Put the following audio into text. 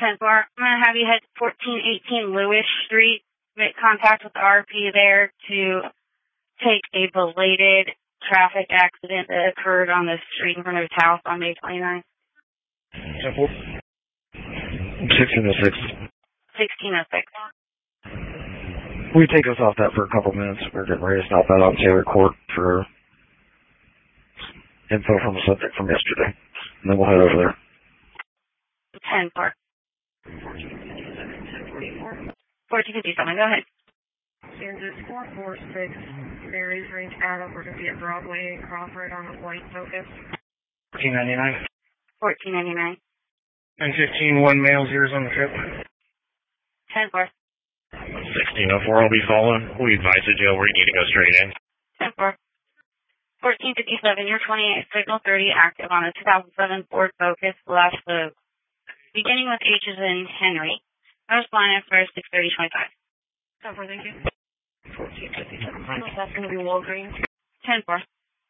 10-4. I'm going to have you head to 1418 Lewis Street. Make contact with the RP there to take a belated traffic accident that occurred on the street in front of his house on May 29th. 10-4. 1606. 1606. Will you take us off that for a couple minutes? We're getting ready to stop that on Taylor Court for info from the subject from yesterday. And then we'll head over there. 10-4. 1457, go ahead. Kansas 446, Mary's Range Adam. We're going to be at Broadway and Crawford on a white Focus. 1499. 1499. 915, one male, zeros on the trip. 10-4. 1604, I'll be following. We advise the jail where you need to go straight in. 10-4. 1457, your 28 signal 30 active on a 2007 Ford Focus left the beginning with H's in Henry. First line for 63025. 10-4, thank you. 1457. That's going to be Walgreens. 10-4.